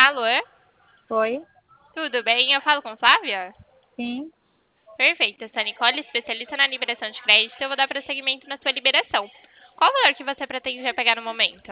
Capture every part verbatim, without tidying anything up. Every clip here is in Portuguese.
Alô? Oi? Tudo bem? Eu falo com Flávia? Sim. Perfeito. Eu sou a Nicole, especialista na liberação de crédito. Eu vou dar prosseguimento na sua liberação. Qual o valor que você pretende pegar no momento?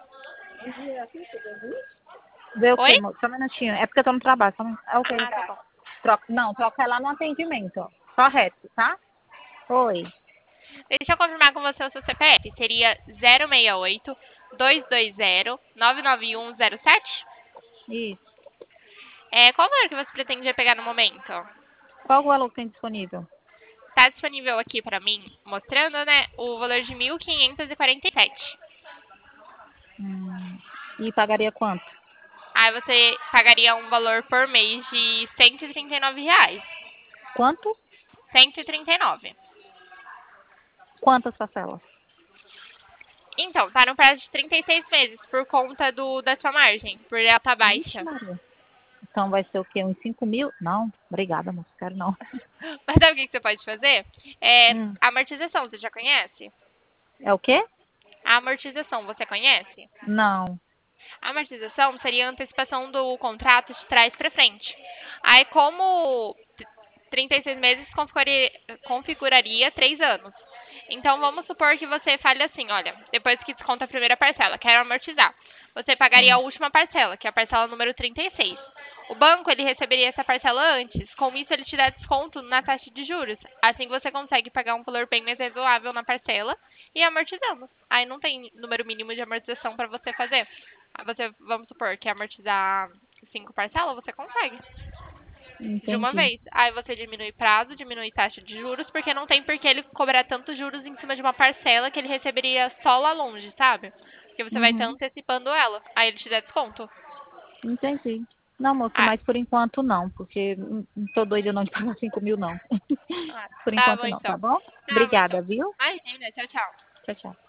Vê o Oi? quê, moço? Só um minutinho. É porque eu tô no trabalho. Só um... É o quê? Ah, tá bom. Troca... Não, troca ela no atendimento, ó. Correto, tá? Oi. Deixa eu confirmar com você o seu C P F. Seria zero seis oito, dois dois zero, nove nove um zero sete? Isso. É, qual o valor que você pretende pegar no momento? Qual o valor que tem disponível? Está disponível aqui para mim, mostrando, né, o valor de mil quinhentos e quarenta e sete. Hum. E pagaria quanto? Aí você pagaria um valor por mês de cento e trinta e nove reais. Quanto? cento e trinta e nove. Quantas parcelas? Então, tá no prazo de trinta e seis meses, por conta do, da sua margem, por ela tá Vixe, baixa. Maria. Então vai ser o quê? Uns cinco mil? Não. Obrigada, moço. Quero não. Mas sabe o que que você pode fazer? É Hum. a amortização, você já conhece? É o quê? A amortização, você conhece? Não. A amortização seria a antecipação do contrato de trás para frente. Aí, como trinta e seis meses configuraria, configuraria três anos. Então, vamos supor que você fale assim, olha, depois que desconta a primeira parcela, quero amortizar. Você pagaria a Hum. última parcela, que é a parcela número trinta e seis. O banco, ele receberia essa parcela antes. Com isso, ele te dá desconto na taxa de juros. Assim, você consegue pagar um valor bem mais razoável na parcela e amortizando. Aí não tem número mínimo de amortização para você fazer. Aí você, vamos supor, que amortizar cinco parcelas, você consegue de uma Entendi. vez. Aí você diminui prazo, diminui taxa de juros, porque não tem por que ele cobrar tantos juros em cima de uma parcela que ele receberia só lá longe, sabe? Porque você vai estar Uhum. antecipando ela. Aí ele te dá desconto. Entendi. Não, moço, Ah, mas por enquanto não, porque não não tô doida não de pagar cinco mil, não. ah, Por tá bom enquanto não, tá então. bom? Tá bom então. Obrigada, viu? Imagina, tchau, tchau. Tchau, tchau.